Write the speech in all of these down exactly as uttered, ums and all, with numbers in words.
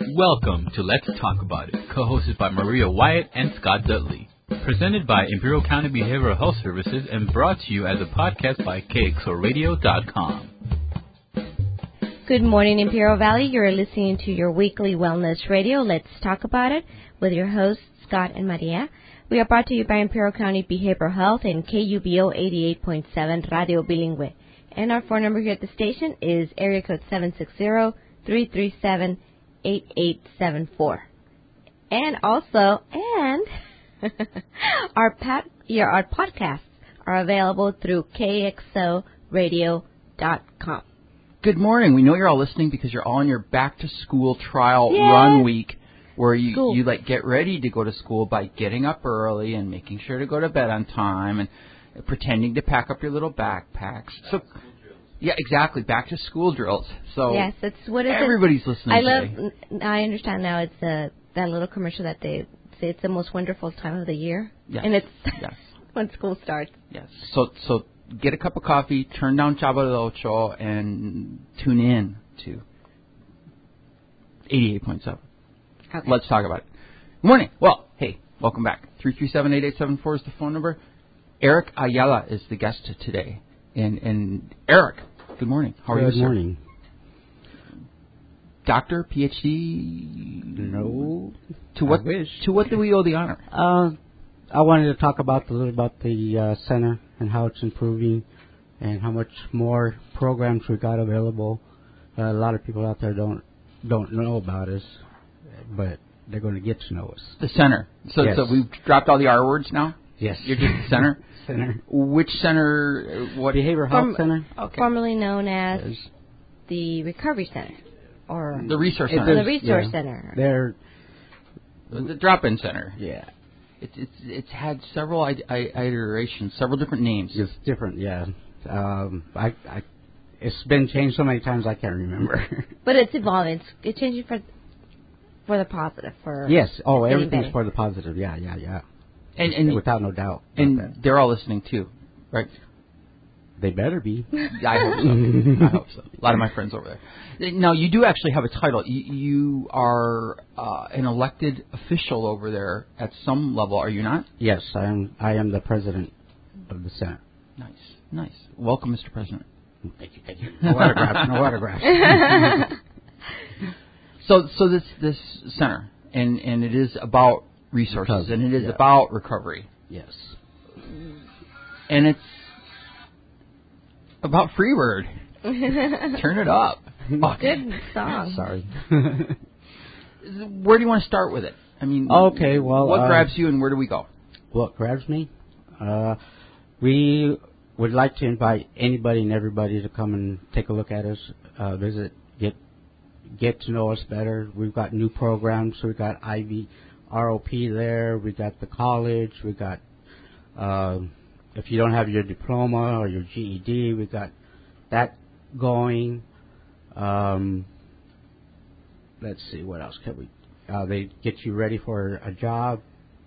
Welcome to Let's Talk About It, co-hosted by Maria Wyatt and Scott Dudley. Presented by Imperial County Behavioral Health Services and brought to you as a podcast by K X O radio dot com. Good morning, Imperial Valley. You're listening to your weekly wellness radio, Let's Talk About It, with your hosts, Scott and Maria. We are brought to you by Imperial County Behavioral Health and K U B O eighty-eight point seven Radio Bilingüe. And our phone number here at the station is area code seven six zero, three three seven, eight eight seven four. And also, and our, pat, yeah, our podcasts are available through K X O radio dot com. Good morning. We know you're all listening because you're all in your back-to-school trial Yay. run week where you, School. you, like, get ready to go to school by getting up early and making sure to go to bed on time and pretending to pack up your little backpacks. So, yeah, exactly. Back-to-school drills. So yes, it's what is everybody's it? listening I love. today. I understand now. It's uh, that little commercial that they say it's the most wonderful time of the year, Yes. and it's Yes. when school starts. Yes. So, so get a cup of coffee, turn down Chavo del Ocho, and tune in to eighty-eight point seven. Okay. Let's talk about it. Good morning. Well, hey, welcome back. three three seven, eight eight seven four is the phone number. Eric Ayala is the guest today. And, and Eric, good morning. How are good you, sir? Good morning. Doctor, P H D? No. To what, I wish. To what do we owe the honor? Uh, I wanted to talk about a little about the uh, center and how it's improving and how much more programs we got available. Uh, a lot of people out there don't don't know about us, but they're going to get to know us. The center. So, Yes. so we've dropped all the R words now? Yes. You're just the center? Center. Which center? uh, What Behavioral Health Form- Center. Okay. Formerly known as Yes. the Recovery Center, or The resource It center. the is- Resource yeah. Center. They're The, the drop-in center. yeah. It's it's it's had several I- I- iterations, several different names. It's different. Yeah. Um, I, I it's been changed so many times I can't remember. But it's evolving. It's, it's changing for for the positive. For Yes. Oh, it's getting everything's better. for the positive. Yeah, yeah, yeah. And and Without no doubt. about and that. they're all listening too, right? They better be. I hope so. I hope so. A lot of my friends over there. Now, you do actually have a title. You, you are uh, an elected official over there at some level, are you not? Yes, I am. I am the president of the Senate. Nice, nice. Welcome, Mister President. Thank you. Thank you. No autographs. No autographs. So, so this this center, and and it is about resources, Recovery, and it is yeah. about recovery, Yes. and it's about Freebird. Turn it up. Okay. Good song. Sorry. Where do you want to start with it? I mean, Okay, well, what uh, grabs you, and where do we go? What grabs me? Uh, we would like to invite anybody and everybody to come and take a look at us, uh, visit, get get to know us better. We've got new programs. We've got I V R O P there. We got the college. We got uh, if you don't have your diploma or your G E D, we got that going. Um, let's see, what else can we? Uh, they get you ready for a job.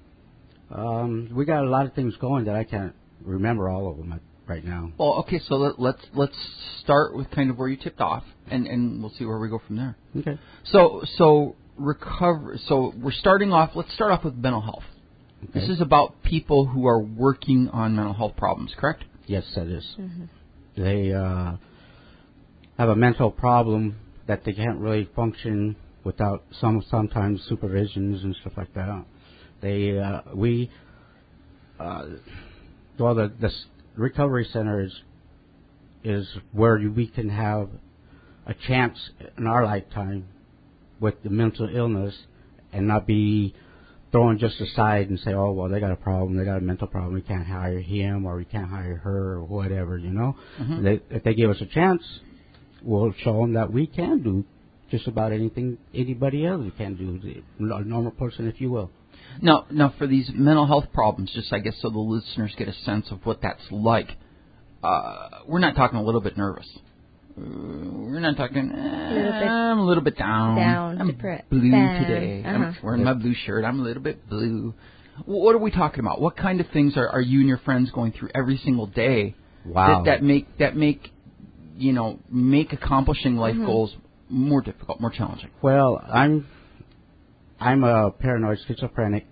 Um, we got a lot of things going that I can't remember all of them right now. Well, okay, so let, let's let's start with kind of where you tipped off, and, and we'll see where we go from there. Okay. So so recover. So we're starting off. Let's start off with mental health. Okay. This is about people who are working on mental health problems, correct? Yes, that is. Mm-hmm. They uh, have a mental problem that they can't really function without some sometimes supervisions and stuff like that. They uh, we uh, well the the s- recovery center is is where we can have a chance in our lifetime with the mental illness and not be thrown just aside and say, oh, well, they got a problem, they got a mental problem, we can't hire him or we can't hire her or whatever, you know. Mm-hmm. They, if they give us a chance, we'll show them that we can do just about anything anybody else can do, the- a normal person, if you will. Now, now for these mental health problems, just I guess so the listeners get a sense of what that's like. Uh, we're not talking a little bit nervous. Uh, we're not talking. Eh, bit I'm a little bit down. down, I'm depressed, blue sad. today. Uh-huh. I'm wearing my blue shirt. I'm a little bit blue. What are we talking about? What kind of things are, are you and your friends going through every single day? Wow. That, that make that make you know make accomplishing life Mm-hmm. goals more difficult, more challenging. Well, I'm I'm a paranoid schizophrenic.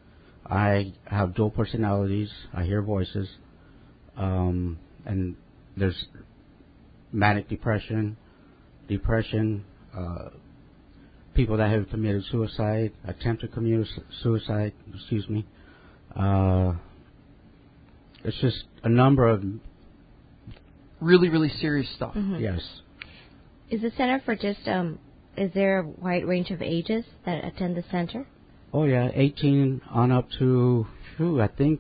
I have dual personalities. I hear voices. Um, and there's manic depression, depression, uh, people that have committed suicide, attempted to commit suicide, excuse me. Uh, it's just a number of... Really, really serious stuff. Mm-hmm. Yes. Is the center for just, um, is there a wide range of ages that attend the center? Oh, yeah, eighteen on up to, whew, I think,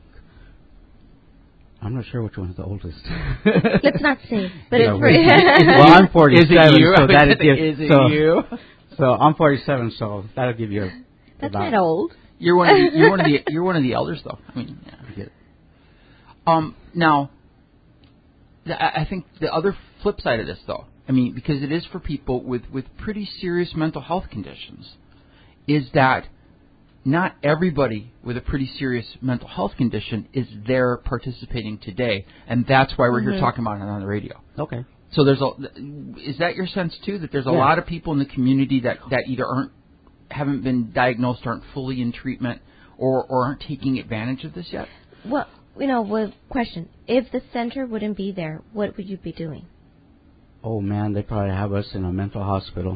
I'm not sure which one's the oldest. Let's not say, but No, it's pretty. well, I'm forty-seven, Is it you? so that'll give, Is it so, you? So I'm forty-seven, so that'll give you. That's about, not old. You're one of the, you're one of the you're one of the elders, though. I mean, yeah. Um, now, th- I think the other flip side of this, though, I mean, because it is for people with, with pretty serious mental health conditions, is that not everybody with a pretty serious mental health condition is there participating today, and that's why we're Mm-hmm. here talking about it on the radio. Okay. So there's a, is that your sense too, that there's a Yeah. lot of people in the community that, that either aren't, haven't been diagnosed, aren't fully in treatment, or, or aren't taking advantage of this yet? Well, you know, well, question. If the center wouldn't be there, what would you be doing? Oh, man, they probably have us in a mental hospital.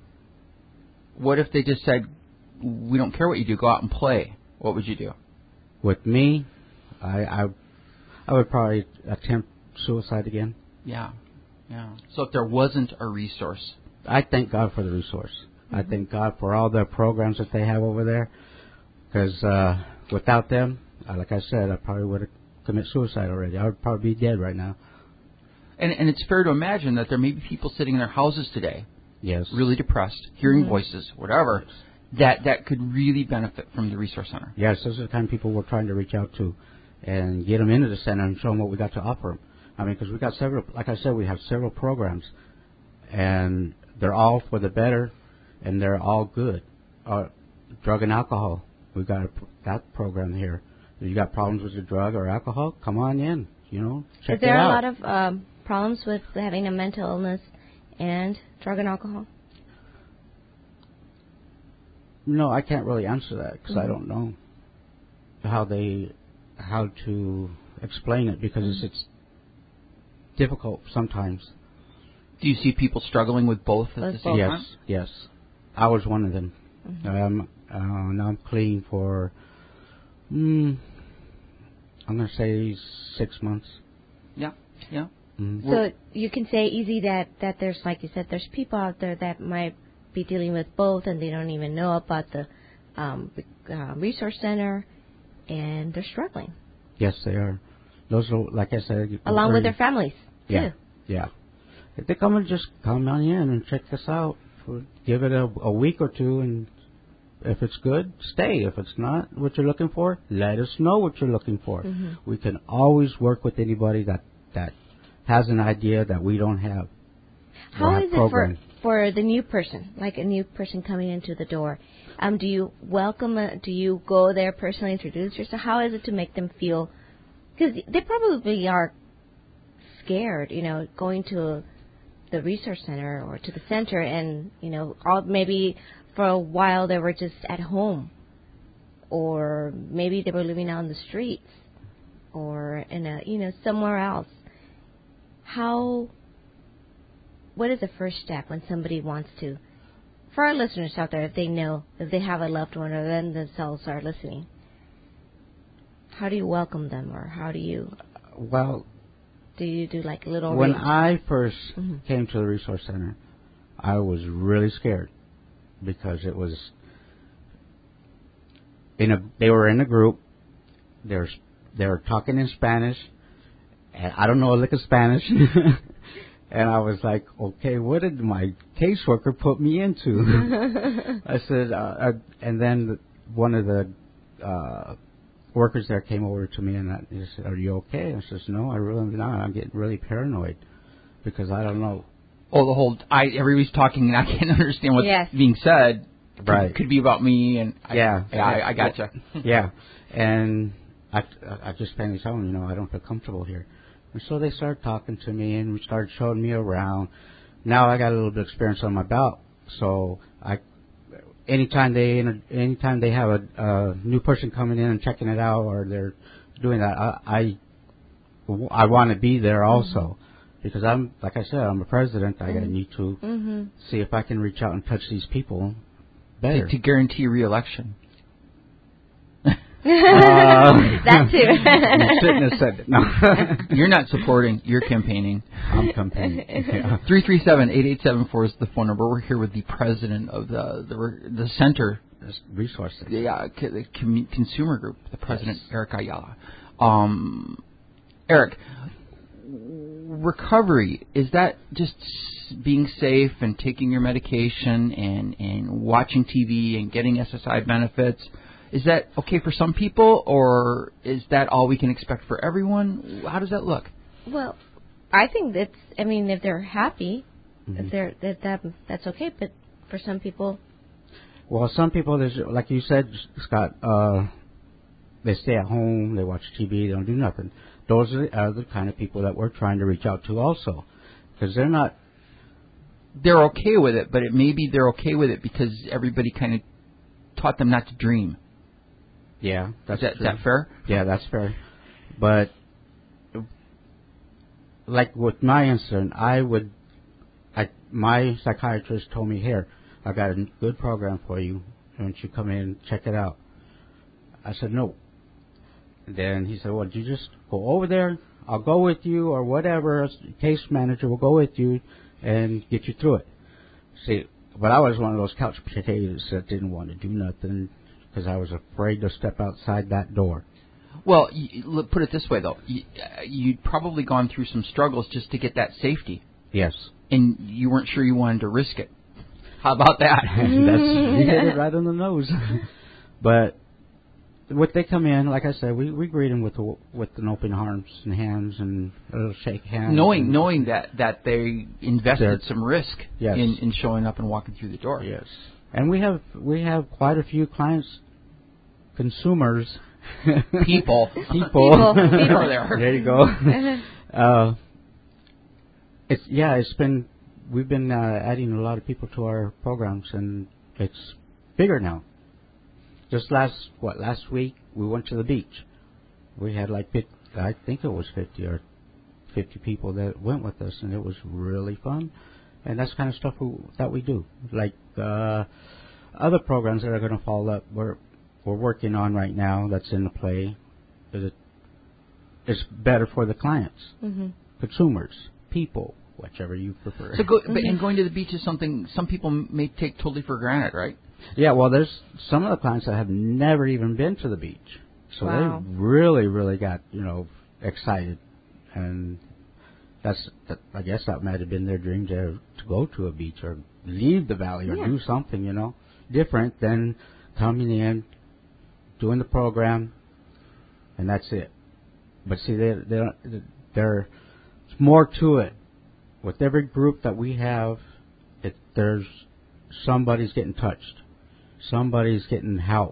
What if they just said, we don't care what you do, go out and play? What would you do? With me, I, I, I would probably attempt suicide again. Yeah, yeah. So if there wasn't a resource. I thank God for the resource. Mm-hmm. I thank God for all the programs that they have over there. Because uh, without them, uh, like I said, I probably would have committed suicide already. I would probably be dead right now. And, and it's fair to imagine that there may be people sitting in their houses today, Yes. really depressed, hearing Mm-hmm. voices, whatever, that, that could really benefit from the Resource Center. Yes, those are the kind of people we're trying to reach out to and get them into the center and show them what we got to offer them. I mean, because we got several, like I said, we have several programs, and they're all for the better, and they're all good. Uh, drug and alcohol, we got a, that program here. If you got problems with your drug or alcohol, come on in. You know, check Is there it a out. lot of um, problems with having a mental illness and drug and alcohol? No, I can't really answer that because Mm-hmm. I don't know how they, how to explain it because Mm-hmm. it's, it's difficult sometimes. Do you see people struggling with both at With the same both. Yes, time? yes. I was one of them. Mm-hmm. Um, uh, now I'm clean for, mm, I'm going to say six months. Yeah, yeah. Mm. So you can say easy that, that there's, like you said, there's people out there that might be dealing with both and they don't even know about the um, uh, resource center and they're struggling. Yes, they are. Those are, like I said, Along are- with their families, too. Yeah, yeah. If they come and just come on in and check us out, for, give it a, a week or two, and if it's good, stay. If it's not what you're looking for, let us know what you're looking for. Mm-hmm. We can always work with anybody that, that has an idea that we don't have. How We'll have is it programs. for, for the new person, like a new person coming into the door? Um, do you welcome, a, do you go there personally, introduce yourself? How is it to make them feel, because they probably are scared, you know, going to the resource center or to the center and, you know, all, maybe for a while they were just at home or maybe they were living out in the streets or in a, you know, somewhere else. How, what is the first step when somebody wants to, for our listeners out there, if they know, if they have a loved one or them themselves are listening, how do you welcome them or how do you, Well, do you do like a little when ring? I first Mhm. came to the resource center, I was really scared because it was in a. They were in a group. There's they were talking in Spanish, and I don't know a lick of Spanish. And I was like, okay, what did my caseworker put me into? I said, uh, uh, and then one of the uh, workers there came over to me and I, he said, "Are you okay?" I says, "No, I really am not. I'm getting really paranoid because I don't know." Oh, the whole, I, everybody's talking and I can't understand what's Yes. being said. Could, Right. Could be about me and I, Yeah. yeah, I, I gotcha. Yeah, and I, I just plainly told him, you know, I don't feel comfortable here. And so they started talking to me and we started showing me around. Now I got a little bit of experience on my belt, so I, anytime they anytime they have a, a new person coming in and checking it out, or they're doing that, I I, I want to be there also. Mm-hmm. Because I'm, like I said, I'm a president. I mm-hmm. need to mm-hmm. see if I can reach out and touch these people better. To, to guarantee re-election. uh, that too. You shouldn't have said it. No. You're not supporting. You're campaigning. I'm campaigning. Three three seven eight eight seven four is the phone number. We're here with the president of the the, the center, resource center. The, uh, the consumer group, the president, yes. Eric Ayala. Um, Eric. Recovery, is that just being safe and taking your medication and, and watching T V and getting S S I benefits? Is that okay for some people, or is that all we can expect for everyone? How does that look? Well, I think that's, I mean, if they're happy, mm-hmm. if they're, that, that that's okay, but for some people... Well, some people, there's, like you said, Scott, uh, they stay at home, they watch T V, they don't do nothing. Those are the kind of people that we're trying to reach out to also, because they're not... They're okay with it, but it maybe they're okay with it because everybody kind of taught them not to dream. Yeah, that's is that, true. Is that fair? Yeah, that's fair. But, like with my incident, I would... I, my psychiatrist told me, here, I got a good program for you. Why don't you come in and check it out? I said, no. Then he said, well, you just go over there, I'll go with you, or whatever, case manager will go with you and get you through it. See, but I was one of those couch potatoes that didn't want to do nothing because I was afraid to step outside that door. Well, you, put it this way, though. You, you'd probably gone through some struggles just to get that safety. Yes. And you weren't sure you wanted to risk it. How about that? That's, you hit it right on the nose. But... When they come in, like I said, we, we greet them with a, with an open arms and hands and a little shake hands. Knowing knowing that, that they invested some risk yes. in, in showing up and walking through the door. Yes, and we have we have quite a few clients, consumers, people, people, people, people. there. There you go. uh, it's yeah, it's been we've been uh, adding a lot of people to our programs, and it's bigger now. Just last, what, last week, we went to the beach. We had like, fifty, I think it was fifty or fifty people that went with us, and it was really fun. And that's the kind of stuff we, that we do. Like uh, other programs that are going to follow up, we're, we're working on right now that's in the play. Is it, it's better for the clients, mm-hmm. consumers, people, whichever you prefer. So go, mm-hmm. And going to the beach is something some people may take totally for granted, right? Yeah, well, there's some of the clients that have never even been to the beach. So wow. they really, really got, you know, excited. And that's, that, I guess that might have been their dream to, to go to a beach or leave the valley or yeah. do something, you know, different than coming in, doing the program, and that's it. But see, they, they don't, there's more to it. With every group that we have, it, there's somebody's getting touched. Somebody's getting help.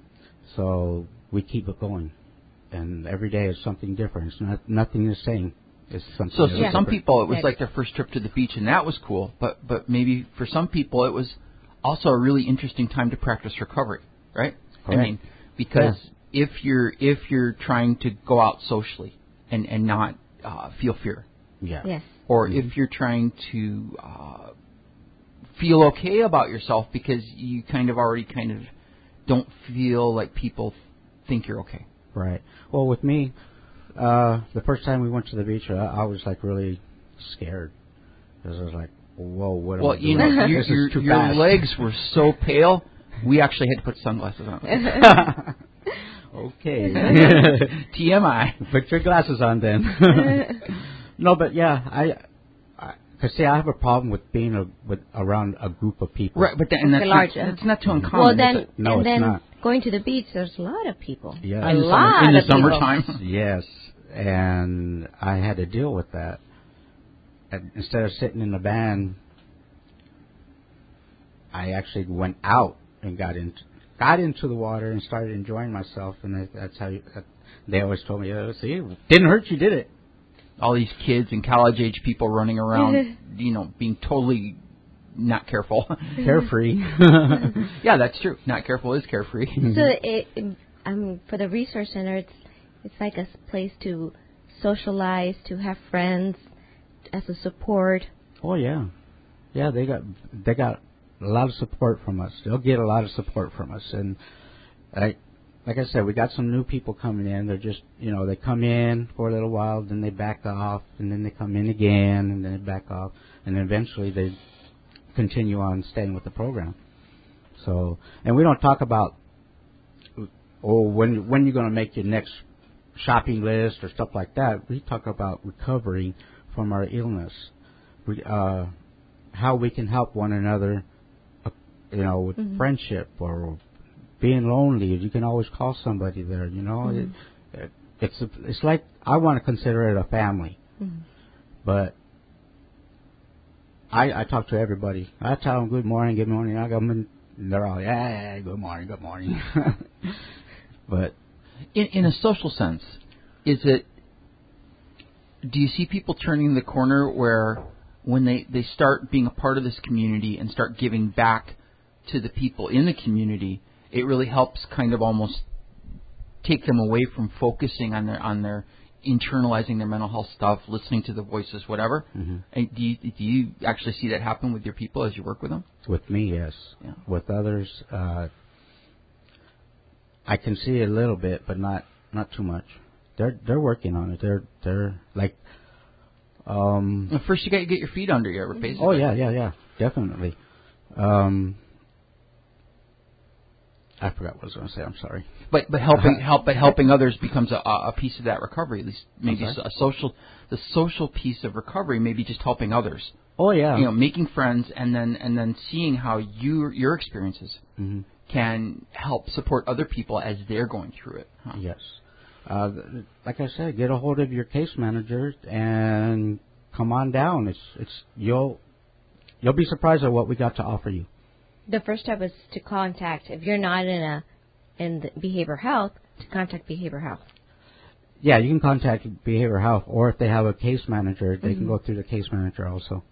So we keep it going. And every day is something different. It's not nothing the same. It's something so, so yeah. some people, it was like their first trip to the beach, and that was cool. But but maybe for some people, it was also a really interesting time to practice recovery, right? Correct. I mean, because yeah. if you're if you're trying to go out socially and, and not uh, feel fear, yeah, yes. or mm-hmm. if you're trying to uh, feel okay about yourself because you kind of already kind of don't feel like people think you're okay. Right. Well, with me, uh, the first time we went to the beach, I, I was like really scared because I was like, "Whoa, what am well, I doing?" you know, your, this your, is too your fast. legs were so pale, we actually had to put sunglasses on. Okay. T M I. Put your glasses on then. No, but yeah, I. Because, see, I have a problem with being a, with around a group of people. Right, but then, and that's, not, that's not too uncommon. Well, then, no, and it's then not. going to the beach, there's a lot of people. Yeah. A in the lot summer, in the of people. summertime. Yes, and I had to deal with that. And instead of sitting in the van, I actually went out and got into got into the water and started enjoying myself. And that's how you, that, they always told me, oh, "See, it didn't hurt you, did it?" All these kids and college age people running around, you know, being totally not careful. Carefree. Yeah, that's true. Not careful is carefree. So it, it, um, for the resource center, it's it's like a place to socialize, to have friends, as a support. Oh yeah, yeah. They got they got a lot of support from us. They'll get a lot of support from us, and I, like I said, we got some new people coming in. They're just, you know, they come in for a little while, then they back off, and then they come in again, and then they back off, and eventually they continue on staying with the program. So, and we don't talk about, oh, when when you're going to make your next shopping list or stuff like that. We talk about recovering from our illness, we, uh, how we can help one another, uh, you know, with mm-hmm. friendship or being lonely. You can always call somebody there, you know. Mm-hmm. It, it, it's a, it's like, I want to consider it a family, mm-hmm. but I, I talk to everybody. I tell them good morning, good morning. I go, and they're all, yeah, yeah, good morning, good morning. But in, in a social sense, is it? Do you see people turning the corner where when they, they start being a part of this community and start giving back to the people in the community, it really helps kind of almost take them away from focusing on their on their internalizing their mental health stuff, listening to the voices, whatever. Mm-hmm. And do you do you actually see that happen with your people as you work with them? With me, yes. Yeah. With others, uh, I can see it a little bit, but not not too much. They're they're working on it. They're they're like. Um, well, first, you got to get your feet under you, basically. Oh yeah, yeah, yeah, definitely. Um, I forgot what I was going to say. I'm sorry. But but helping help but helping others becomes a, a piece of that recovery. At least maybe a social the social piece of recovery. Maybe just helping others. Oh yeah. You know, making friends and then and then seeing how you your experiences mm-hmm. can help support other people as they're going through it. Huh? Yes. Uh, like I said, get a hold of your case manager and come on down. It's it's you'll you'll be surprised at what we got to offer you. The first step is to contact, if you're not in a in the behavioral health, to contact behavioral health. Yeah, you can contact behavioral health, or if they have a case manager, they mm-hmm. can go through the case manager also.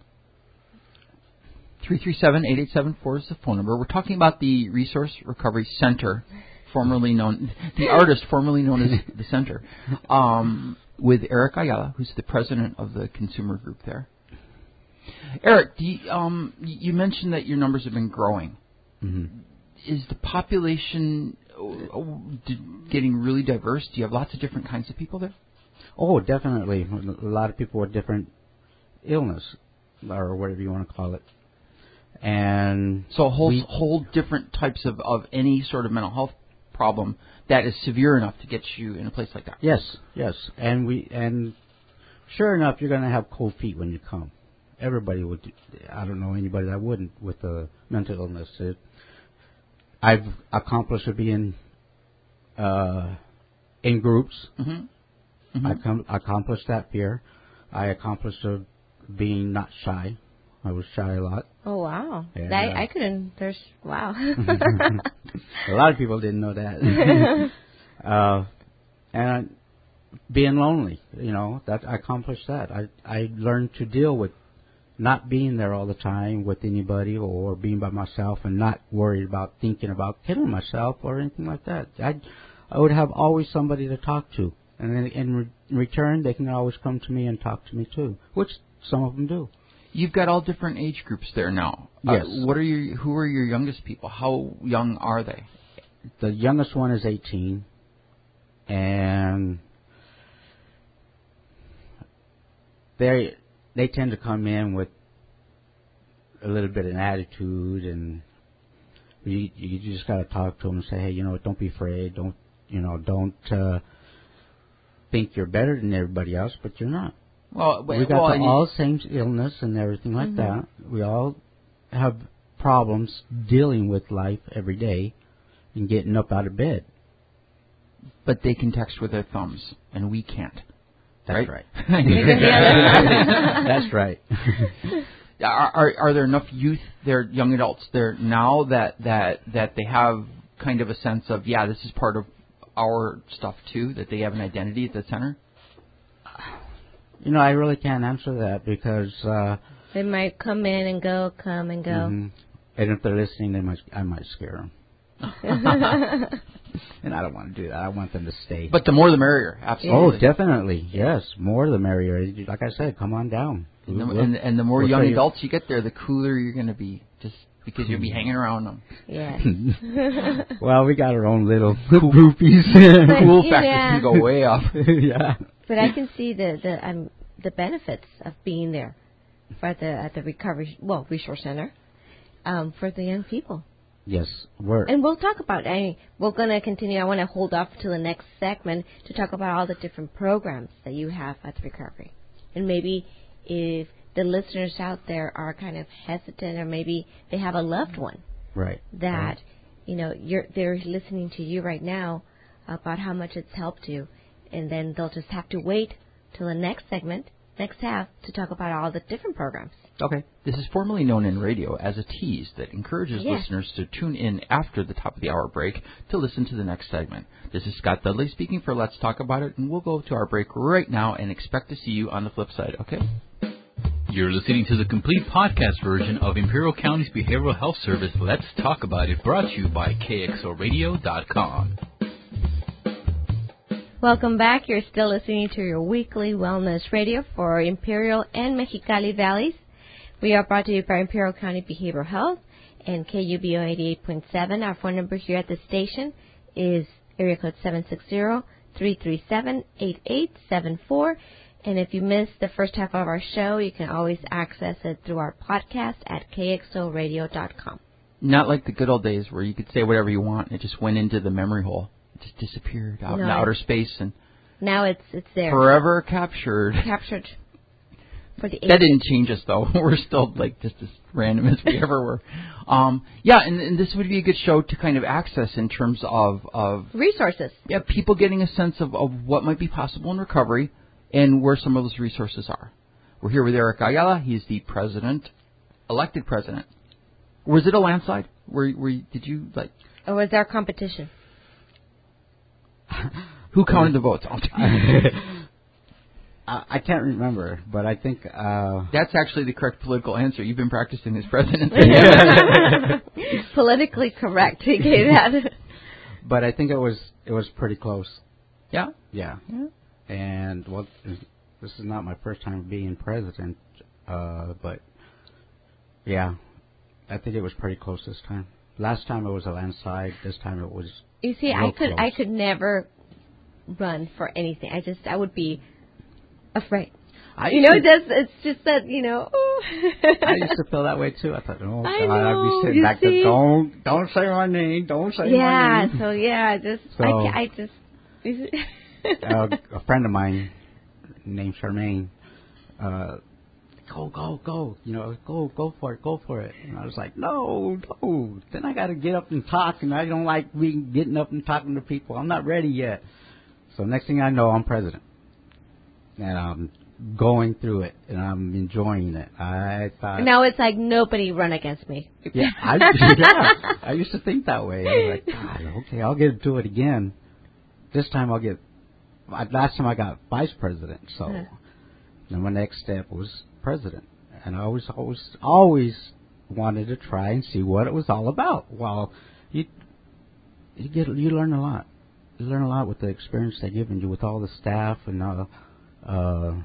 three three seven, eight eight seven four is the phone number. We're talking about the Resource Recovery Center, formerly known, the artist formerly known as the Center, um, with Eric Ayala, who's the president of the consumer group there. Eric, do you, um, you mentioned that your numbers have been growing. Mm-hmm. Is the population getting really diverse? Do you have lots of different kinds of people there? Oh, definitely. A lot of people with different illness, or whatever you want to call it. And so a whole, we, whole different types of, of any sort of mental health problem that is severe enough to get you in a place like that. Yes, yes. And we and sure enough, you're going to have cold feet when you come. Everybody would. I don't know anybody that wouldn't with a mental illness. It, I've accomplished it being uh, in groups. Mm-hmm. Mm-hmm. I com- accomplished that fear. I accomplished uh, being not shy. I was shy a lot. Oh wow! Yeah. I, I couldn't. There's wow. A lot of people didn't know that. uh, and being lonely, you know, that I accomplished that. I I learned to deal with not being there all the time with anybody or being by myself and not worried about thinking about killing myself or anything like that. I I would have always somebody to talk to, and then in re- return they can always come to me and talk to me too, which some of them do. You've got all different age groups there now. Yes. Uh, what are your who are your youngest people? How young are they? The youngest one is eighteen, and they they tend to come in with a little bit of an attitude, and you you just got to talk to them and say, hey, you know, don't be afraid. Don't you know? Don't uh, think you're better than everybody else, but you're not. Well, we got well, the all same illness and everything like mm-hmm. that. We all have problems dealing with life every day and getting up out of bed. But they can text with their thumbs, and we can't. That's right. right. That's right. are, are are there enough youth, there young adults there now that, that that they have kind of a sense of, yeah, this is part of our stuff too, that they have an identity at the center? You know, I really can't answer that because uh, They might come in and go, come and go. Mm-hmm. And if they're listening, they might, I might scare them. And I don't want to do that. I want them to stay. But the more the merrier, absolutely. Oh, definitely. Yes, more the merrier. Like I said, come on down. And the, We'll, and, and the more we'll young you. adults you get there, the cooler you're going to be, just because you'll be hanging around them. Yes. Well, we got our own little groupies. Cool yeah. factor can go way up. Yeah. But I can see the the um, the benefits of being there at the at the recovery well resource center um, for the young people. Yes, we're. And we'll talk about. I mean, we're going to continue. I want to hold off to the next segment to talk about all the different programs that you have at the recovery, and maybe if the listeners out there are kind of hesitant, or maybe they have a loved one, Right. that Right. you know you're they're listening to you right now about how much it's helped you, and then they'll just have to wait till the next segment, next half, to talk about all the different programs. Okay. This is formerly known in radio as a tease that encourages Yes. listeners to tune in after the top of the hour break to listen to the next segment. This is Scott Dudley speaking for Let's Talk About It, and we'll go to our break right now and expect to see you on the flip side, okay? You're listening to the complete podcast version of Imperial County's Behavioral Health Service, Let's Talk About It, brought to you by K X O radio dot com. Welcome back. You're still listening to your weekly wellness radio for Imperial and Mexicali Valleys. We are brought to you by Imperial County Behavioral Health and K U B O eighty-eight point seven. Our phone number here at the station is area code seven six zero, three three seven, eight eight seven four. And if you missed the first half of our show, you can always access it through our podcast at K X O radio dot com. Not like the good old days where you could say whatever you want and it just went into the memory hole. It just disappeared out No, in outer space and Now it's it's there. forever captured. Captured for the That didn't change us, though. We're still, like, just as random as we ever were. Um, yeah, and, and this would be a good show to kind of access in terms of, of resources. yeah, people getting a sense of, of what might be possible in recovery and where some of those resources are. We're here with Eric Ayala. He's the president, elected president. Was it a landslide? Were, were you, did you, like... Or was there competition? Who counted the votes? I, I can't remember, but I think uh, That's actually the correct political answer. You've been practicing as president. Politically correct. He gave that. but I think it was it was pretty close. Yeah? Yeah. Yeah. And well, this is not my first time being president, uh, but yeah, I think it was pretty close this time. Last time it was a landslide. This time it was. You see, real I could close. I could never run for anything. I just I would be afraid. I You know, used that's it's just that you know. to, I used to feel that way too. I thought, oh I God, I'd know, be sitting you back see? there. Don't don't say my name. Don't say yeah. my name. So yeah, just So- I ca- I just. uh, a friend of mine named Charmaine, uh, go, go, go, you know, go, go for it, go for it. And I was like, no, no. Then I got to get up and talk, and I don't like being getting up and talking to people. I'm not ready yet. So next thing I know, I'm president, and I'm going through it, and I'm enjoying it. I thought Now it's like nobody run against me. yeah, I, yeah, I used to think that way. I was like, God, okay, I'll get to it again. This time I'll get. Last time I got vice president, so Uh-huh. then my next step was president, and I always, always, always wanted to try and see what it was all about. Well, you you get you learn a lot. You learn a lot with the experience they're giving you with all the staff and uh, uh,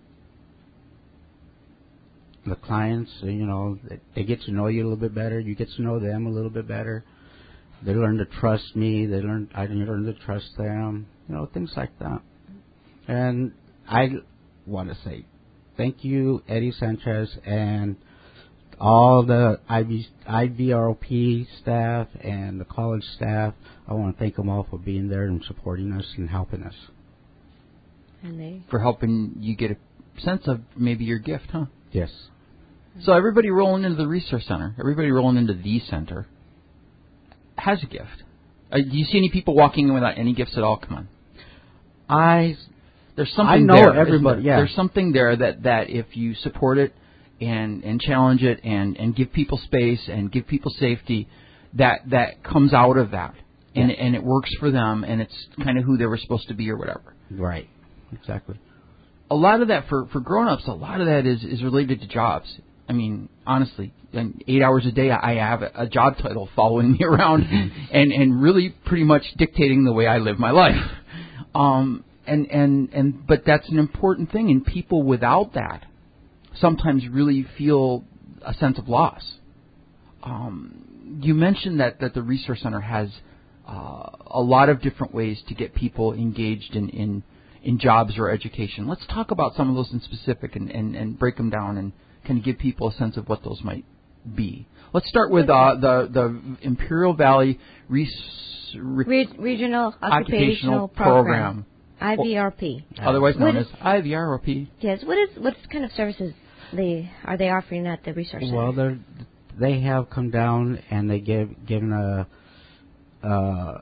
the clients. You know, they get to know you a little bit better. You get to know them a little bit better. They learn to trust me. They learn I learn to trust them. You know, things like that. And I want to say thank you, Eddie Sanchez, and all the I V, I V R O P staff and the college staff. I want to thank them all for being there and supporting us and helping us. And they, For helping you get a sense of maybe your gift, huh? Yes. So everybody rolling into the resource center, everybody rolling into the center, has a gift. Uh, do you see any people walking in without any gifts at all? Come on. I There's something I know there, isn't everybody, there? yeah. There's something there that, that if you support it and, and challenge it and, and give people space and give people safety, that, that comes out of that. And, Yeah. and it works for them, and it's kind of who they were supposed to be or whatever. right. Exactly. A lot of that, for, for grown-ups, a lot of that is, is related to jobs. I mean, honestly, and eight hours a day, I have a job title following me around and, and really pretty much dictating the way I live my life. Um, and, and, and, but that's an important thing. And people without that sometimes really feel a sense of loss. Um, you mentioned that, that the Resource Center has uh, a lot of different ways to get people engaged in, in, in jobs or education. Let's talk about some of those in specific and, and, and break them down and kind of give people a sense of what those might be. Let's start with uh, the, the Imperial Valley Res- Re- Regional Occupational, Occupational Program, Program. I V R P. Otherwise known What as is- I V R P. Yes. What is what kind of services they are they offering at the Resource Center? Well, they they have come down and they give given a uh,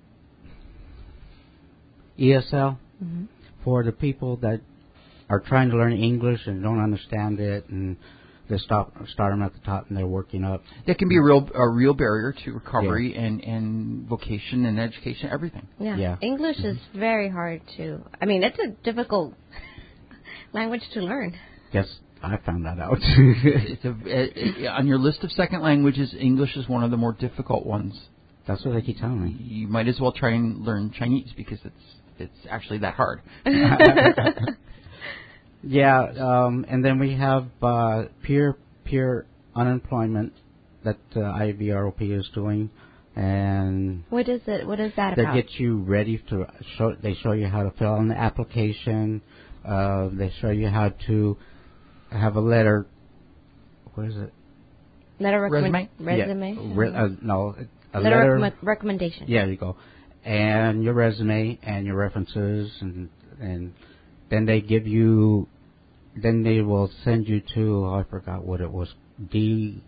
E S L mm-hmm. for the people that are trying to learn English and don't understand it, and they stop start them at the top and they're working up. That can be a real a real barrier to recovery yeah. and, and vocation and education, everything. Yeah. yeah. English mm-hmm. is very hard to. I mean, it's a difficult language to learn. Yes, I found that out. It's a, it, it, on your list of second languages, English is one of the more difficult ones. That's what they keep telling me. You might as well try and learn Chinese because it's it's actually that hard. Yeah, um, and then we have uh, peer peer unemployment that uh, I V R O P is doing, and what is it? What is that they about? get you ready to show. They show you how to fill out an application. Uh, they show you how to have a letter. What is it? Letter recommend- resume. Resume. Yeah, re- uh, no, a letter letter recommend- recommendation. Yeah, there you go. And your resume and your references, and and then they give you. Then they will send you to, oh, I forgot what it was, D,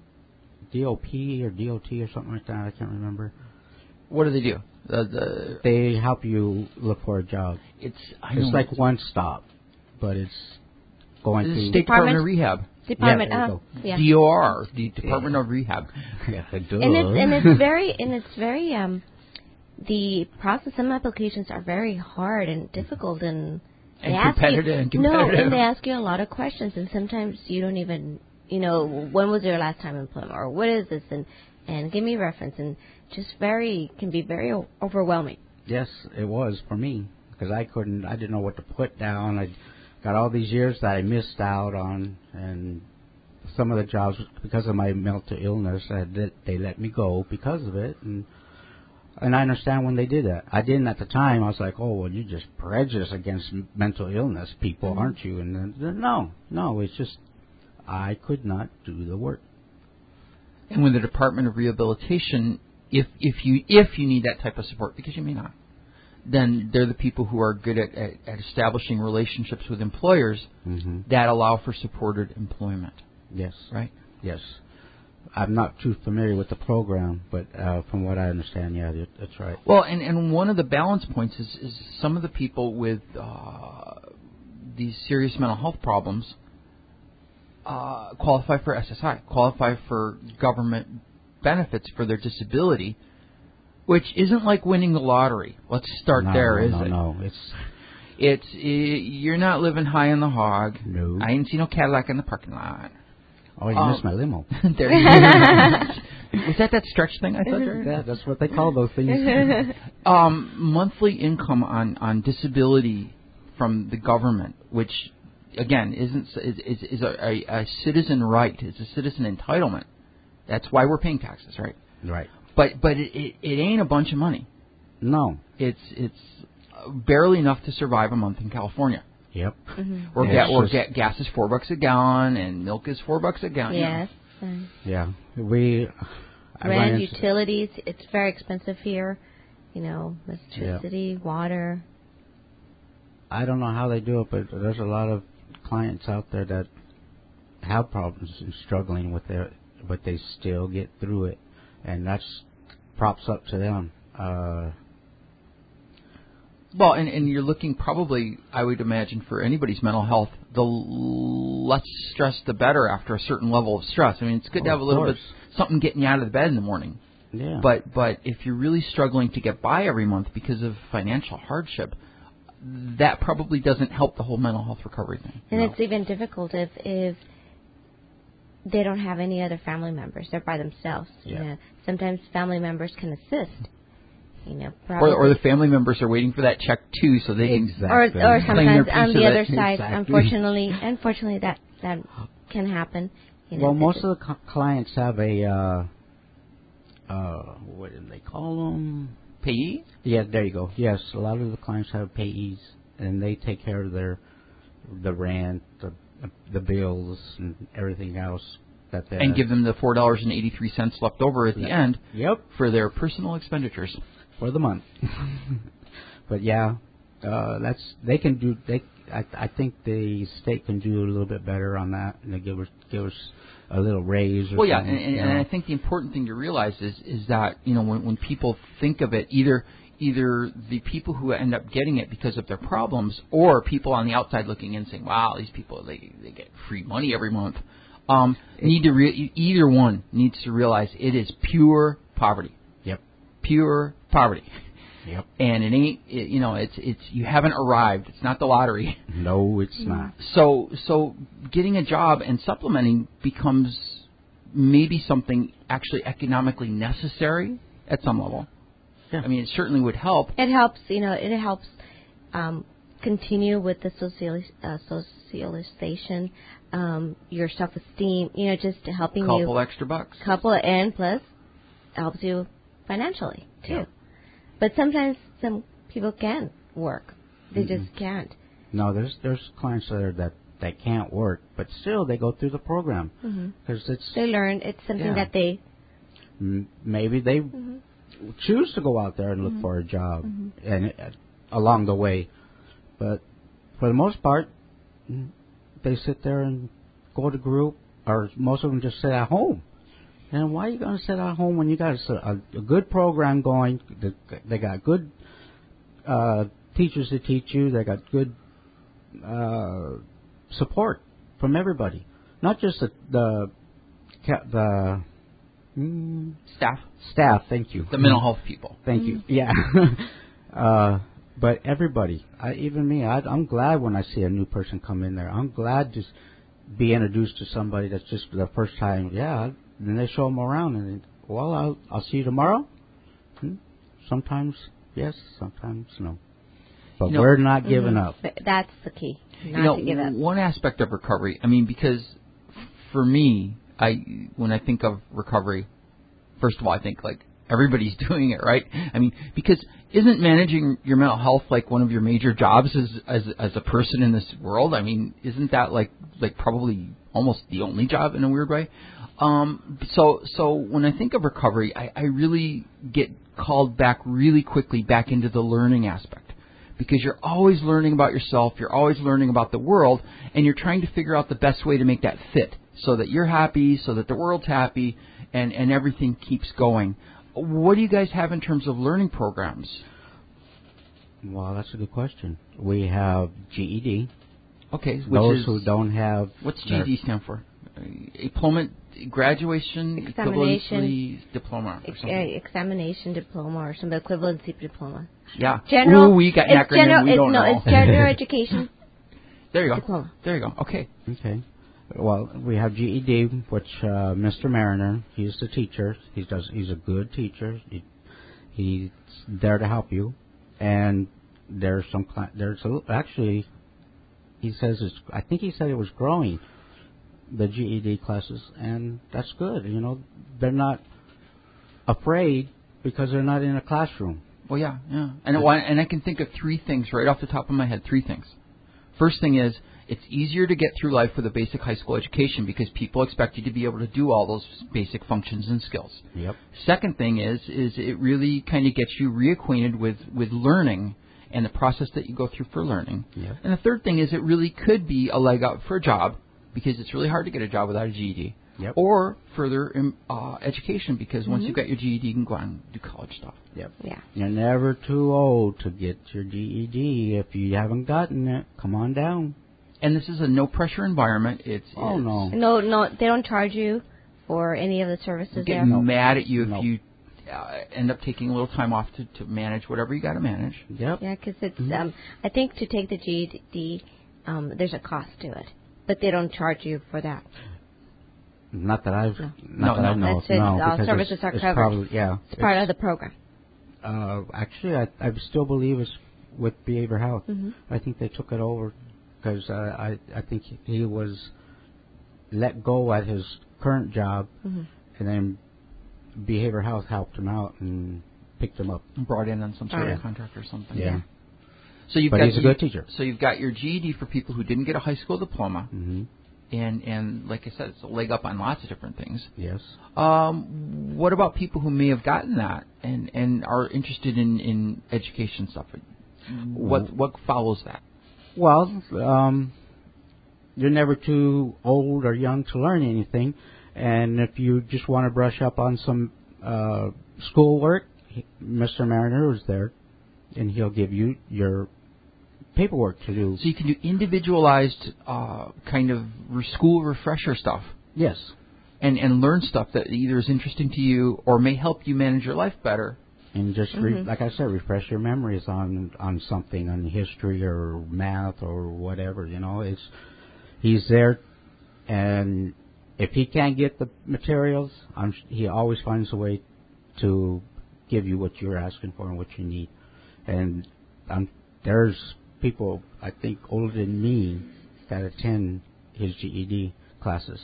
D O P or D O T or something like that. I can't remember. What do they do? The, the they help you look for a job. It's I it's know like one stop, but it's going the to State Department of Rehab. Department, yeah, uh, yeah. D O R, the Department yeah. of Rehab. Yeah, and it's and it's very and it's very um, the process. Some applications are very hard and difficult and. And they competitive, you, and competitive. No, and they ask you a lot of questions, and sometimes you don't even, you know, when was your last time in employment, or what is this, and and give me a reference, and just very can be very o- overwhelming. Yes, it was for me because I couldn't, I didn't know what to put down. I got all these years that I missed out on, and some of the jobs because of my mental illness, I did, they let me go because of it, and. And I understand when they did that. I didn't at the time. I was like, oh, well, you're just prejudiced against m- mental illness people, mm-hmm. aren't you? And then, then, no, no, it's just I could not do the work. And with the Department of Rehabilitation, if if you if you need that type of support, because you may not, then they're the people who are good at, at, at establishing relationships with employers mm-hmm. that allow for supported employment. Yes. Right? Yes. I'm not too familiar with the program, but uh, from what I understand, yeah, that's right. Well, and, and one of the balance points is, is some of the people with uh, these serious mental health problems uh, qualify for S S I, qualify for government benefits for their disability, which isn't like winning the lottery. Let's start no, there, no, is no, it? No, it's... It's, it, you're not living high on the hog. No. I ain't seen no Cadillac in the parking lot. Oh, you um, missed my limo. There you go. Was that that stretch thing I thought? Yeah, that's what they call those things. um, monthly income on, on disability from the government, which again isn't is is, is a, a, a citizen right, it's a citizen entitlement. That's why we're paying taxes, right? Right. But but it, it, it ain't a bunch of money. No. It's it's barely enough to survive a month in California. Yep. Mm-hmm. Or, yeah, ga- or ga- gas is four bucks a gallon, and milk is four bucks a gallon. Yes. You know. Yeah. We. I Rent, utilities. It's very expensive here. You know, electricity, yeah. water. I don't know how they do it, but there's a lot of clients out there that have problems and struggling with their, but they still get through it, and that's props up to them. Uh, Well, and, and you're looking probably, I would imagine, for anybody's mental health, the l- less stress, the better after a certain level of stress. I mean, it's good oh, to have a little course. bit something getting you out of the bed in the morning. Yeah. But but if you're really struggling to get by every month because of financial hardship, that probably doesn't help the whole mental health recovery thing. And no. it's even difficult if if they don't have any other family members. They're by themselves. Yeah. You know, sometimes family members can assist. You know, probably. Or, or the family members are waiting for that check too, so they can Exactly. Or, or Claim sometimes their on piece the of other it. side, Exactly. unfortunately, unfortunately that that can happen. You know, Well, most just, of the co- clients have a, uh, uh, what do they call them? payee. Yeah, there you go. Yes, a lot of the clients have payees, and they take care of their the rent, the the bills, and everything else that they And give them the four dollars and eighty three cents left over at the Yeah. end Yep, for their personal expenditures. for the month. But yeah, uh, that's they can do. They I I think the state can do a little bit better on that, and they give us give us a little raise. Or Well, yeah, something, and, and, you and know. I think the important thing to realize is is that you know when when people think of it, either either the people who end up getting it because of their problems, or people on the outside looking in saying, "Wow, these people they they get free money every month," um, need to re- either one needs to realize it is pure poverty. Yep. Pure poverty. Yep. And it ain't, it, you know, it's it's you haven't arrived. It's not the lottery. No, it's not. So so getting a job and supplementing becomes maybe something actually economically necessary at some level. Yeah. I mean, it certainly would help. it helps. You know, it helps um, continue with the social uh, socialization, um, your self-esteem. You know, just helping you. Couple extra bucks. Couple and plus helps you financially too. Yeah. But sometimes some people can work. They Mm-mm. just can't. No, there's there's clients there that that can't work, but still they go through the program Mm-hmm. because it's They learn. It's something Yeah. that they. m- maybe they Mm-hmm. choose to go out there and look Mhm. for a job Mhm. and uh, along the way, but for the most part, mm, they sit there and go to group, or most of them just sit at home. And why are you going to sit at home when you got a, s- a- a good program going? They, they got good uh, teachers to teach you. They got good uh, support from everybody, not just the the, ca- the mm, Staff. staff. Thank you. The mental health people. Thank you. Yeah. uh, but everybody, I, even me, I, I'm glad when I see a new person come in there. I'm glad to s- be introduced to somebody that's just the first time. Yeah. Then they show them around, and they, well, I'll, I'll see you tomorrow. Hmm? Sometimes yes, sometimes no. But You know, we're not giving Mhm. up. But that's the key. Not you know, to give up. one aspect of recovery. I mean, because for me, I when I think of recovery, first of all, I think like everybody's doing it, right? I mean, because isn't managing your mental health like one of your major jobs as as as a person in this world? I mean, isn't that like like probably almost the only job in a weird way? Um, so so when I think of recovery, I, I really get called back really quickly back into the learning aspect. Because you're always learning about yourself, you're always learning about the world, and you're trying to figure out the best way to make that fit so that you're happy, so that the world's happy, and, and everything keeps going. What do you guys have in terms of learning programs? Well, that's a good question. We have G E D. Okay, which Those is, who don't have what's G E their- D stand for? Uh, Diploma, graduation, Examination. equivalency diploma or Ex- something. uh, examination diploma or some equivalency diploma. Yeah. General. Ooh, we got an it's acronym general, we it's, don't no, know. it's general education There you go. diploma. There you go. Okay. Okay. Well, we have G E D, which uh, Mister Mariner, he's the teacher. He does. He's a good teacher. He, he's there to help you. And there's some. cla- There's a, actually, he says it's. I think he said it was growing, the G E D classes, and that's good. You know, they're not afraid because they're not in a classroom. Well, yeah, yeah. And, it, and I can think of three things right off the top of my head. Three things. First thing is, it's easier to get through life with a basic high school education because people expect you to be able to do all those basic functions and skills. Yep. Second thing is, is it really kind of gets you reacquainted with, with learning and the process that you go through for learning. Yep. And the third thing is, it really could be a leg up for a job because it's really hard to get a job without a G E D. Yep. Or further um, uh, education because once Mhm. you've got your G E D, you can go on and do college stuff. Yep. Yeah. You're never too old to get your G E D. If you haven't gotten it, come on down. And this is a no-pressure environment. It's Oh, it's no. No, no, they don't charge you for any of the services Get there. mad at you if No. you uh, end up taking a little time off to, to manage whatever you got to manage. Yep. Yeah, because it's. Mhm. Um, I think to take the G E D, um, there's a cost to it, but they don't charge you for that. Not that I've, No. not No, that no. I know That's of. it. No, All because services it's, are it's covered. Probably, yeah, It's part of the program. Uh, actually, I, I still believe it's with behavioral health. Mm-hmm. I think they took it over because uh, I I think he was let go at his current job, Mm-hmm. and then behavioral health helped him out and picked him up. Brought in on some sort Yeah. of contract or something. Yeah. So you've But got he's a you- good teacher. So you've got your G E D for people who didn't get a high school diploma, Mm-hmm. and and like I said, it's a leg up on lots of different things. Yes. Um, what about people who may have gotten that and, and are interested in, in education stuff? What what follows that? Well, um, you're never too old or young to learn anything, and if you just want to brush up on some uh, schoolwork, he- Mister Mariner is there, and he'll give you your paperwork to do. So you can do individualized uh, kind of re- school refresher stuff Yes. and, and learn stuff that either is interesting to you or may help you manage your life better. And just re- Mhm. like I said, refresh your memories on on something, on history or math or whatever. You know, it's he's there, and if he can't get the materials, I'm, he always finds a way to give you what you're asking for and what you need. And um, there's people I think older than me that attend his G E D classes,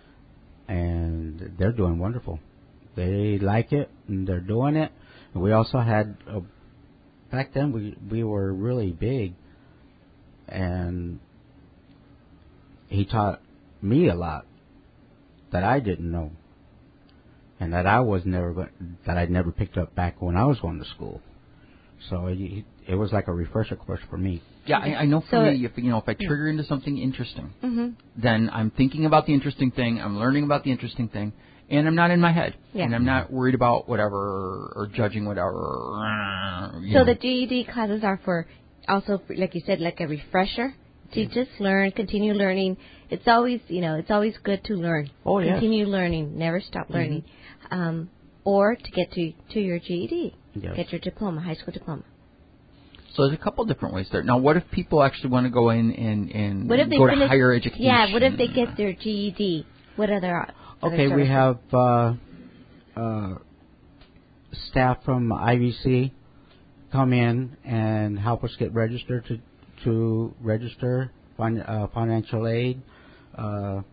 and they're doing wonderful. They like it, and they're doing it. And we also had a, back then we we were really big, and he taught me a lot that I didn't know, and that I was never go- that I'd never picked up back when I was going to school. So it, it was like a refresher course for me. Yeah, I, I know for So- me, if you know, if I trigger into something interesting, Mm-hmm. then I'm thinking about the interesting thing, I'm learning about the interesting thing, and I'm not in my head, Yeah. and I'm not worried about whatever or, or judging whatever. Or, you So know. the G E D classes are for also, for, like you said, like a refresher to just learn, continue learning. It's always, you know, it's always good to learn. Oh, yes. Continue learning, never stop learning. Um, or to get to to your G E D, Yes. get your diploma, high school diploma. So there's a couple different ways there. Now, what if people actually want to go in and, and What if they go to finish- higher education? Yeah, what if they get their G E D? What other? other Okay, we services? have uh, uh, staff from I V C come in and help us get registered to to register fin- uh, financial aid, uh,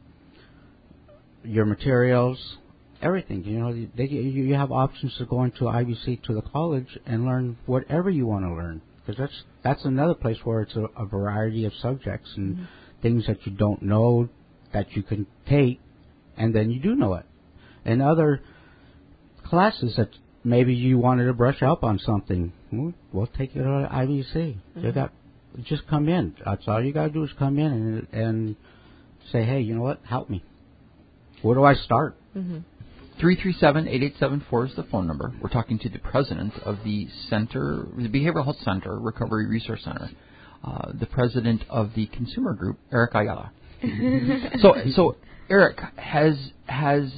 your materials, everything. You know, they, you, you have options to go into I V C to the college and learn whatever you want to learn. Because that's that's another place where it's a, a variety of subjects and Mm-hmm. things that you don't know that you can take, and then you do know it. And other classes that maybe you wanted to brush up on something, well, we'll take you to I V C. Mm-hmm. You got just come in. That's all you got to do is come in and and say, hey, you know what? Help me. Where do I start? Mm-hmm. three three seven, eight eight seven four is the phone number. We're talking to the president of the center, the Behavioral Health Center, Recovery Resource Center, uh, the president of the consumer group, Eric Ayala. so, so Eric, has has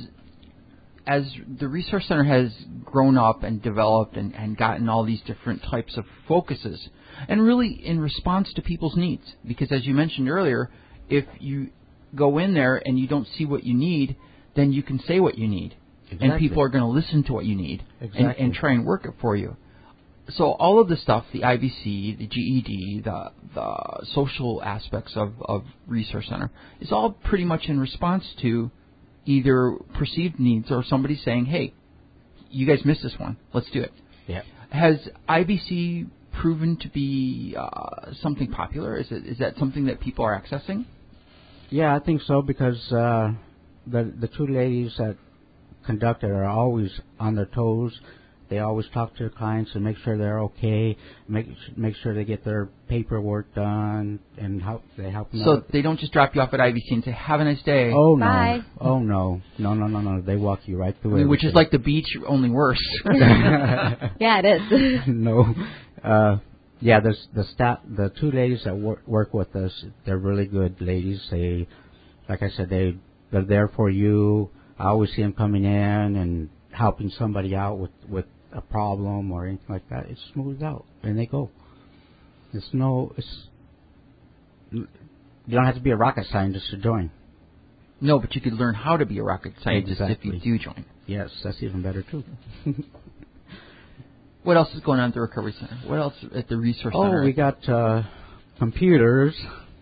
as the resource center has grown up and developed and, and gotten all these different types of focuses, and really in response to people's needs, because as you mentioned earlier, if you go in there and you don't see what you need, then you can say what you need. And Exactly. people are going to listen to what you need and, Exactly. and try and work it for you. So all of the stuff, the I B C, the G E D, the the social aspects of, of Resource Center, is all pretty much in response to either perceived needs or somebody saying, hey, you guys missed this one. Let's do it. Yeah. Has I B C proven to be uh, something popular? Is it is that something that people are accessing? Yeah, I think so because uh, the the two ladies that conduct it are always on their toes. They always talk to their clients and make sure they're okay. Make make sure they get their paperwork done and help. They help them So out. they don't just drop you off at I B C and say, have a nice day. Oh no! Bye. Oh no! No no no no! They walk you right through I mean, which is everything. like the beach, only worse. Yeah, it is. no. Uh, yeah, the the staff, the two ladies that work, work with us, they're really good ladies. They, like I said, they they're there for you. I always see them coming in and helping somebody out with with a problem or anything like that. It's smoothed out and they go. It's no. It's you don't have to be a rocket scientist to join. No, but you could learn how to be a rocket scientist Exactly. if you do join. Yes, that's even better too. What else is going on at the Recovery Center? What else at the Resource Oh, Center? we got uh, computers.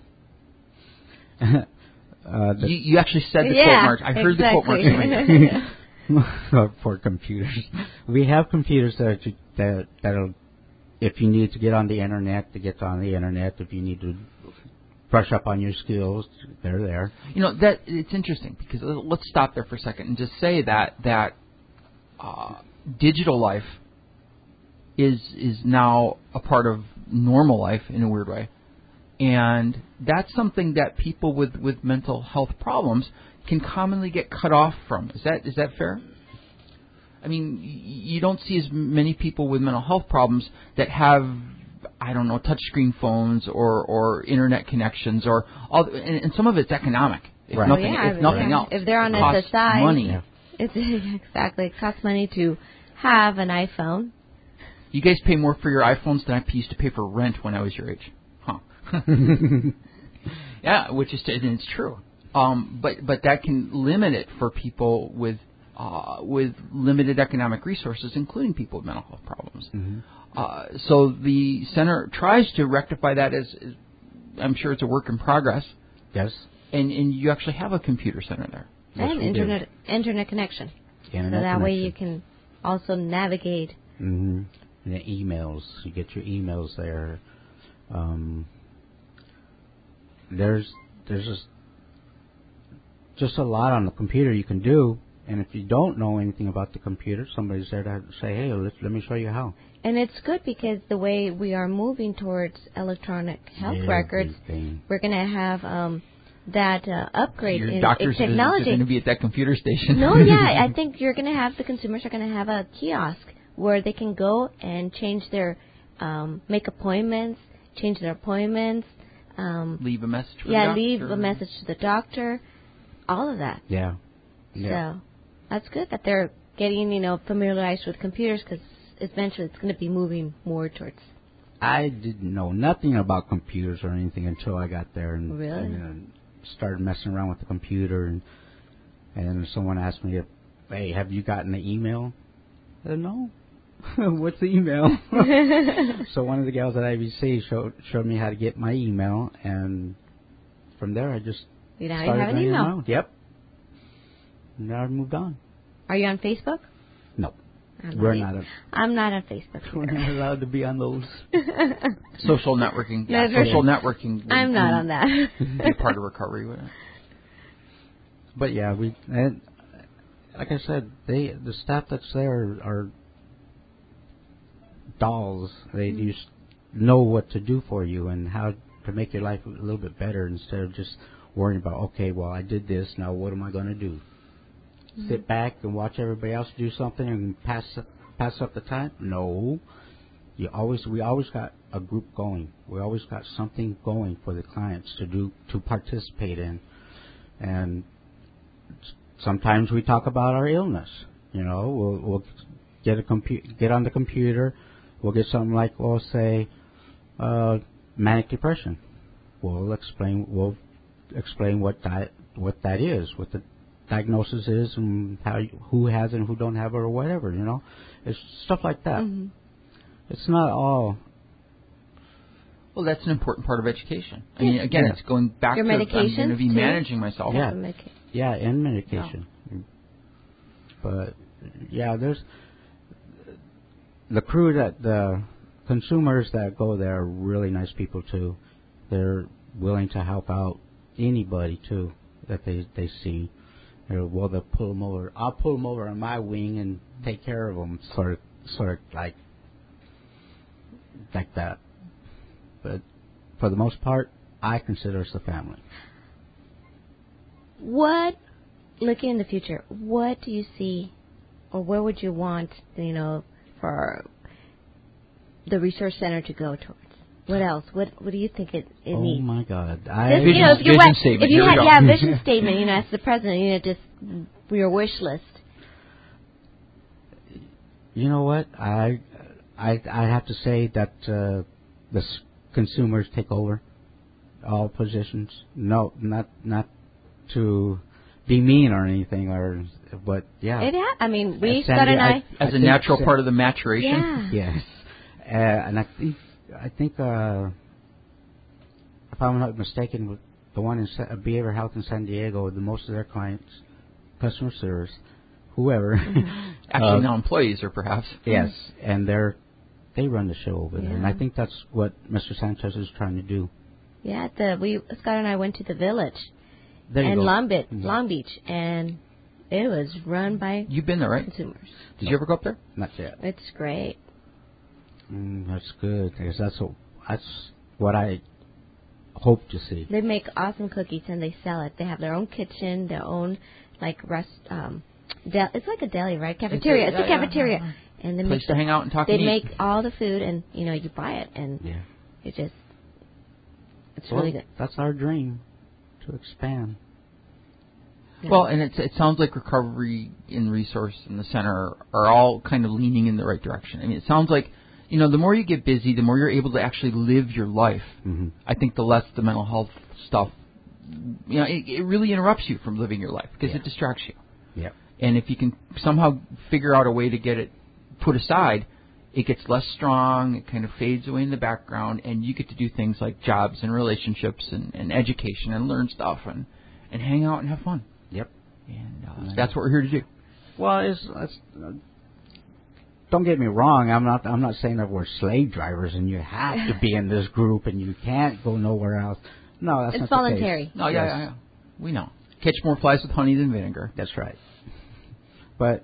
uh, the you, you actually said the yeah, quote mark. I heard exactly. the quote mark. for computers, we have computers that you, that that'll, if you need to get on the internet, to get on the internet. If you need to brush up on your skills, they're there. You know, that it's interesting because let's stop there for a second and just say that that uh, digital life is is now a part of normal life in a weird way, and that's something that people with, with mental health problems can commonly get cut off from. Is that is that fair? I mean, you don't see as many people with mental health problems that have, I don't know, touchscreen phones or, or internet connections, or all, and, and some of it's economic. If Right. nothing, Oh, yeah, if nothing yeah. else, If they're on it costs S S I, money. Yeah. It's exactly. It costs money to have an iPhone. You guys pay more for your iPhones than I used to pay for rent when I was your age, huh? Yeah, which is and it's true. Um, but but that can limit it for people with uh, with limited economic resources, including people with mental health problems. Mm-hmm. Uh, so the center tries to rectify that. As, as I'm sure it's a work in progress. Yes. And and you actually have a computer center there. Yes, and we do. internet internet connection. Internet so that way connection. you can also navigate. Mm-hmm. And the emails, you get your emails there. Um, there's there's just just a lot on the computer you can do, and if you don't know anything about the computer, somebody's there to say, hey, let let me show you how. And it's good because the way we are moving towards electronic health records, Everything. we're going to have um, that uh, upgrade Your in, doctor's in visits are technology. going to be at that computer station. No, yeah, I think you're going to have the consumers are going to have a kiosk where they can go and change their, um, make appointments, change their appointments. Um, Leave a message for yeah, the doctor. leave a message to the doctor. All of that. Yeah. Yeah. So that's good that they're getting, you know, familiarized with computers because eventually it's going to be moving more towards. I didn't know nothing about computers or anything until I got there and, Really? and uh, started messing around with the computer, and and someone asked me, hey, have you gotten the email? I said, no. What's the email? So one of the gals at I B C showed showed me how to get my email, and from there I just You now you started have an running email. around. Yep. Now I've moved on. Are you on Facebook? No, I'm we're not. not. A, I'm not on Facebook. we're not allowed to be on those. Social networking. Yeah, Never. social networking. would- I'm not would on that. Be a part of recovery, wouldn't it? But yeah, we and like I said, they the staff that's there are dolls. They Mm-hmm. just know what to do for you and how to make your life a little bit better instead of just worrying about, okay, well, I did this, now what am I going to do? Mm-hmm. Sit back and watch everybody else do something and pass pass up the time? No. You always we always got a group going. We always got something going for the clients to do to participate in. And sometimes we talk about our illness. You know, we'll we'll get a compu- get on the computer. We'll get something like, we'll say, uh, manic depression. We'll explain we'll explain what di- what that is, what the diagnosis is, and how you, who has it and who don't have it, or whatever. You know, it's stuff like that. Mm-hmm. It's not all. Well, that's an important part of education. I mean, again, Yeah. it's going back Your to I'm medications, going to be too? managing myself. Yeah. Medica- Yeah, and medication. But yeah, there's the crew that the consumers that go there are really nice people too. They're willing to help out anybody too that they they see. They're, well, they'll pull them over. I'll pull them over on my wing and take care of them, sort of, sort of like like that. But for the most part, I consider us a family. What, looking in the future, what do you see, or where would you want, you know, for the research center to go towards? What else? What What do you think it, it Oh needs? my God! Just, I you know, if you Vision went- statement. If you Here we had, go. yeah, vision statement. You know, as the president, you know, just your wish list. You know what? I I I have to say that uh, the s- consumers take over all positions. No, not not to be mean or anything, or but yeah. It ha- I mean, we As Scott Sandy, and I. I- As I a think natural Sa- part of the maturation. Yeah. Yes, uh, and I think I think uh, if I'm not mistaken, with the one in Sa- uh, Behavioral Health in San Diego, the most of their clients, customer service, whoever, Actually, uh, now employees or perhaps. yes, and they're they run the show over there, and I Yeah. think that's what Mister Sanchez is trying to do. Yeah, the we Scott and I went to the Village There you and go. Long Beach, Mhm. Long Beach, and it was run by You've been there, right? consumers. Did you ever go up there? Not yet. It's great. Mm, that's good because that's what, that's what I hope to see. They make awesome cookies and they sell it. They have their own kitchen, their own like rest. Um, del- it's like a deli, right? Cafeteria. It's a, yeah, yeah, cafeteria, yeah, and they Place make to hang out and talk they and eat. make all the food, and you know you buy it, and Yeah, it just it's well, really good. that's our dream to expand. Yeah. Well, and it's, it sounds like recovery and resource and the center are all kind of leaning in the right direction. I mean, it sounds like, you know, the more you get busy, the more you're able to actually live your life. Mm-hmm. I think the less the mental health stuff, you know, it, it really interrupts you from living your life because Yeah. it distracts you. Yep. And if you can somehow figure out a way to get it put aside, it gets less strong, it kind of fades away in the background, and you get to do things like jobs and relationships and, and education and learn stuff and, and hang out and have fun. Yep. And uh, Yeah. that's what we're here to do. Well, it's, it's uh, don't get me wrong. I'm not. I'm not saying that we're slave drivers and you have to be in this group and you can't go nowhere else. No, that's It's not voluntary. The case. No, yeah, Yes. yeah, yeah. We know. Catch more flies with honey than vinegar. That's right. But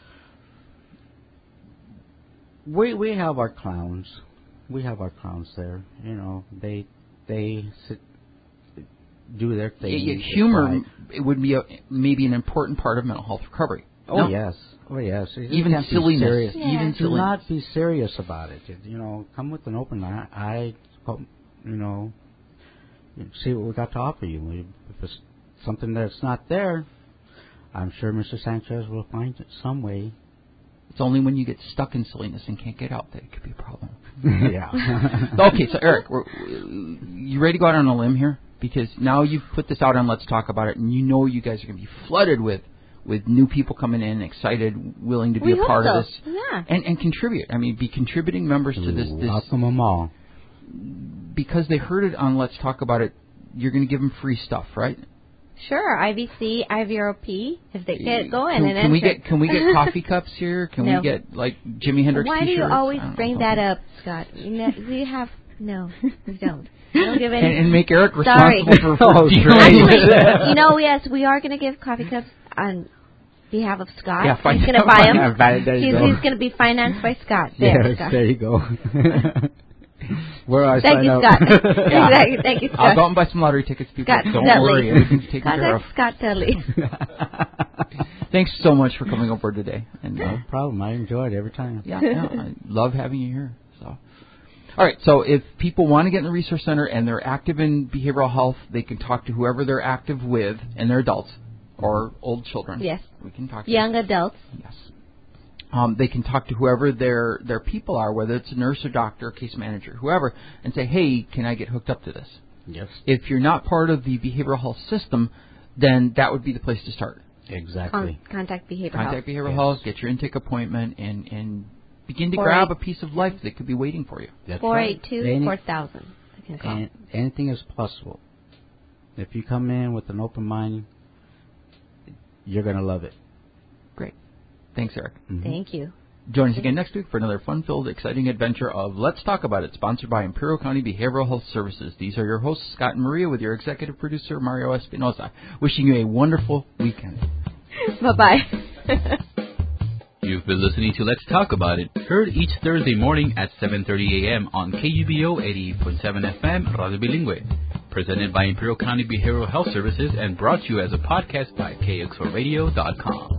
we we have our clowns. We have our clowns there. You know, they they sit, do their thing. Yeah, yeah, They humor fight. it would be a, maybe an important part of mental health recovery. Oh No? yes. Oh yes. You Even can't be silliness. serious. Yeah. Even Do silliness. not be serious about it. You know, come with an open eye. I, hope, you know, see what we got to offer you. If it's something that's not there, I'm sure Mister Sanchez will find it some way. It's only when you get stuck in silliness and can't get out that it could be a problem. Yeah. Okay, so Eric, we're, you ready to go out on a limb here? Because now you've put this out on Let's Talk About It, and you know you guys are going to be flooded with, with new people coming in, excited, willing to be We a hope part so. of this, Yeah. and, and contribute. I mean, be contributing members to this. this Welcome them all. because they heard it on Let's Talk About It. You're going to give them free stuff, right? Sure, I V C, I V R O P, if they get going Can, and can we enter. get can we get coffee cups here? Can No. we get like Jimi Hendrix Why do you t-shirts? always I don't know, bring something. that up, Scott? You know, we have no, we don't. We don't give any. And, and make Eric Sorry. responsible for, for Oh, dealing great. with Actually, that. you know, yes, we are going to give coffee cups on behalf of Scott. Yeah, fin- he's going to buy them. Yeah, fi- there you he's go. he's going to be financed by Scott. There, Yes, Scott. there you go. Where I Thank sign you, up. Scott. Yeah. Exactly. Thank you, Scott. I'll go out and buy some lottery tickets, people. Scott Don't Dudley. worry, everything's taken care of. Contact Scott Dudley. Thanks so much for coming over today. And uh, No problem. I enjoy it every time. yeah, yeah, I love having you here. So, all right. So if people want to get in the resource center and they're active in behavioral health, they can talk to whoever they're active with, and they're adults or old children. Yes. We can talk to Young adults. Yes. Um, they can talk to whoever their their people are, whether it's a nurse or doctor, or case manager, whoever, and say, hey, can I get hooked up to this? Yes. If you're not part of the behavioral health system, then that would be the place to start. Exactly. Con- contact behavioral Contact health. behavioral Yes. health, get your intake appointment, and, and begin to Four grab eight- a piece of life that could be waiting for you. That's Four right. eight two Any- four thousand. I can call. an- anything is possible. If you come in with an open mind, you're going to love it. Great. Thanks, Eric. Mhm. Thank you. Join us again next week for another fun-filled, exciting adventure of Let's Talk About It, sponsored by Imperial County Behavioral Health Services. These are your hosts, Scott and Maria, with your executive producer, Mario Espinosa. Wishing you a wonderful weekend. Bye-bye. You've been listening to Let's Talk About It, heard each Thursday morning at seven thirty a.m. on K U B O eighty-eight point seven F M, Radio Bilingüe. Presented by Imperial County Behavioral Health Services and brought to you as a podcast by K X O radio dot com.